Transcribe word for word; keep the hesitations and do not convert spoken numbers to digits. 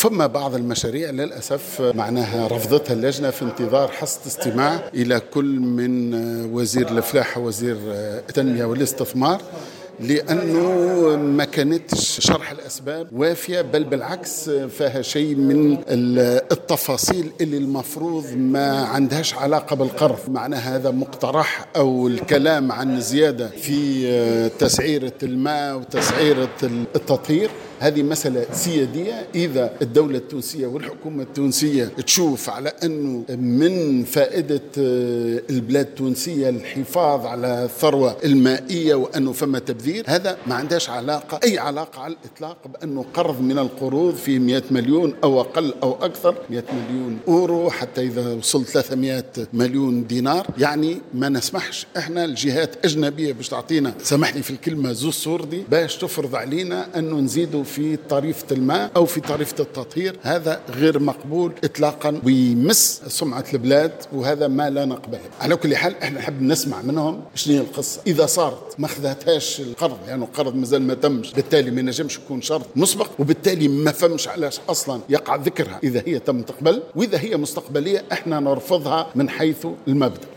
وفما بعض المشاريع للأسف معناها رفضتها اللجنة في انتظار حصة استماع إلى كل من وزير الفلاحة ووزير التنمية والاستثمار، لأنه ما كانتش شرح الأسباب وافية، بل بالعكس فيها شيء من التفاصيل اللي المفروض ما عندهاش علاقة بالقرض. معنى هذا مقترح أو الكلام عن زيادة في تسعيرة الماء وتسعيرة التطهير، هذه مسألة سيادية. إذا الدولة التونسية والحكومة التونسية تشوف على أنه من فائدة البلاد التونسية الحفاظ على الثروة المائية وأنه فما تبذير، هذا ما عندهاش علاقة أي علاقة على الإطلاق بأنه قرض من القروض في مئة مليون أو أقل أو أكثر، مئة مليون أورو حتى إذا وصل ثلاثمئة مليون دينار. يعني ما نسمحش إحنا الجهات أجنبية باش تعطينا، سامحني في الكلمة، زو الصوردي باش تفرض علينا أنه نزيدوا في طريفة الماء أو في طريفة التطهير. هذا غير مقبول إطلاقا ويمس سمعة البلاد، وهذا ما لا نقبله. على كل حال احنا نحب نسمع منهم شنو هي القصة. إذا صارت ما خذتهاش القرض لأنه يعني القرض مازال ما تمش، بالتالي ما نجمش يكون شرط مسبق، وبالتالي ما فهمش علاش أصلا يقع ذكرها إذا هي تم تقبل، وإذا هي مستقبلية احنا نرفضها من حيث المبدأ.